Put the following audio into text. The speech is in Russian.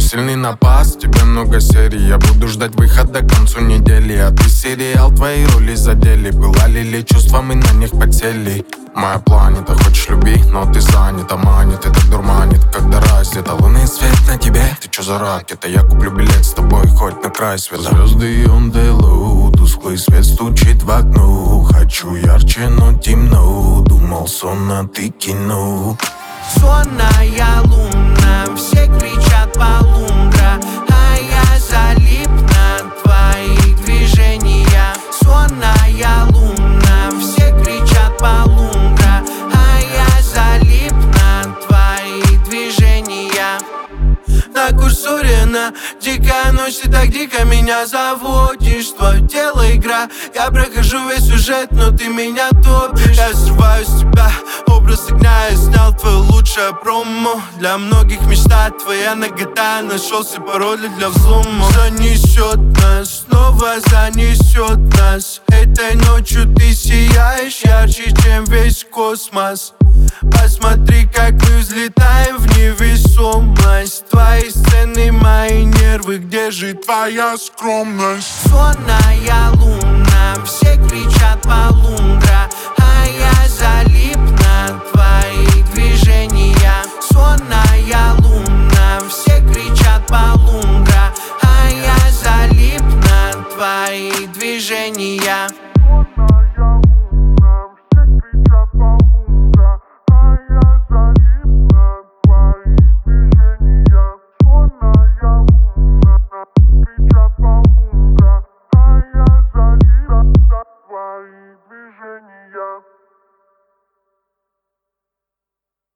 сильный напас, тебе много серий. Я буду ждать выхода к концу недели. А ты сериал, твои роли задели. Пылали ли чувства, мы на них подсели. Моя планета, хочешь люби, но ты занята. Манит, это дурманит, когда раздета. Лунный свет на тебе, ты чё за ракета? Я куплю билет с тобой хоть на край света. Звезды on the low, тусклый свет стучит в окно. Хочу ярче, но темно. Думал, сон, а ты кино. Сонная луна, все кричат полундра, а я залип на твои движения. Сонная луна, все кричат полундра, а я залип на твои движения. На Курсурина дикая ночь, ты так дико меня заводишь. Твое тело игра, я прохожу весь сюжет, но ты меня топишь. Я срываю с тебя образ огня, я снял твое лучшее промо. Для многих мечта твоя нагота, нашелся пароль для взлома. Занесет нас, снова занесет нас. Этой ночью ты сияешь ярче, чем весь космос. Посмотри, как мы взлетаем в невесомость. Твои сцены, мои нервы, где же твоя скромность? Сонная луна, все кричат полу.